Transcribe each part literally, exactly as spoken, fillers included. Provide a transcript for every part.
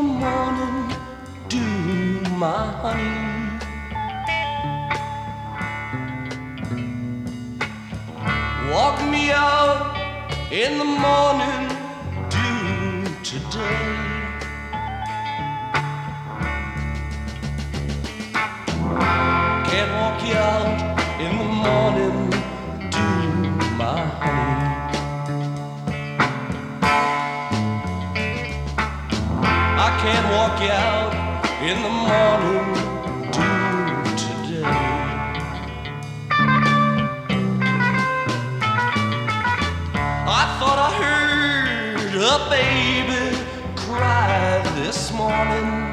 the morning dew, my honey. Walk me out in the morning dew today. Can't walk you out in the morning dew, my honey. I can't walk you out in the morning dew today. I thought I heard a baby cry this morning.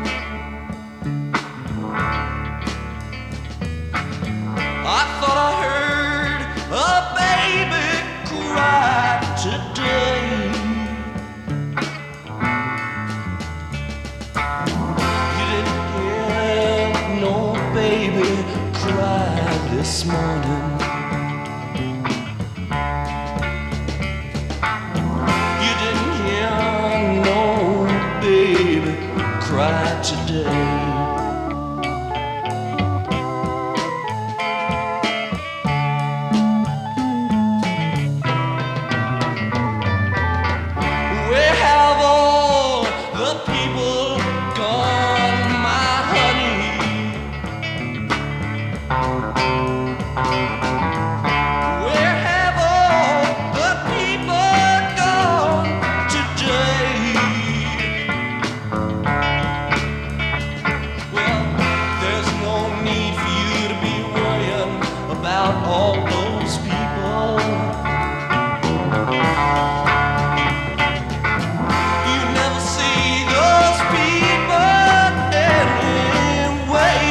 I thought I heard a baby cry today. You didn't hear no baby cry this morning. You didn't hear no baby cry today. All those people, you never see those people anyway.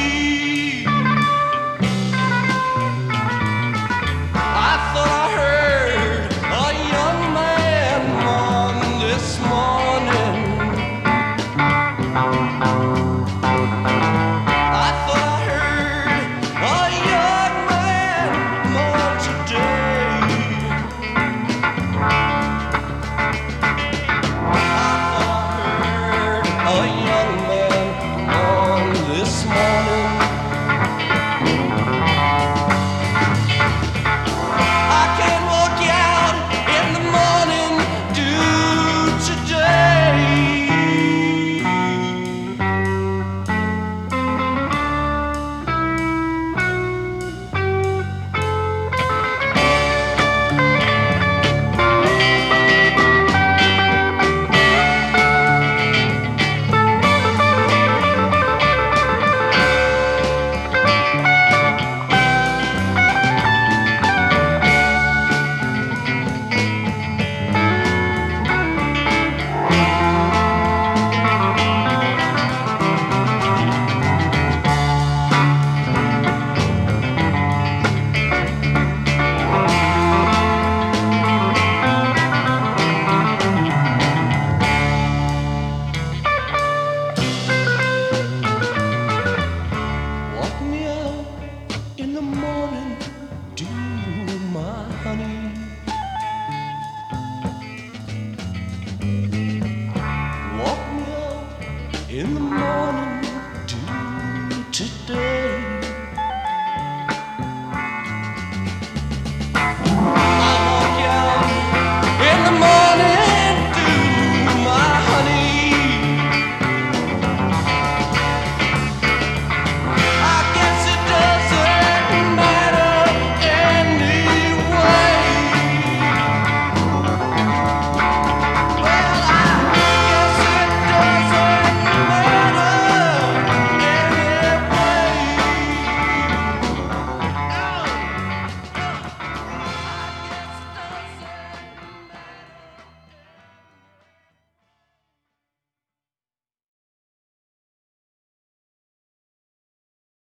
I thought I heard a young man mourn this morning. I thought I heard a young a young man on this morning. I can't walk you out in the morning dew today. In the morning dew, my honey. Walk me out in the morning.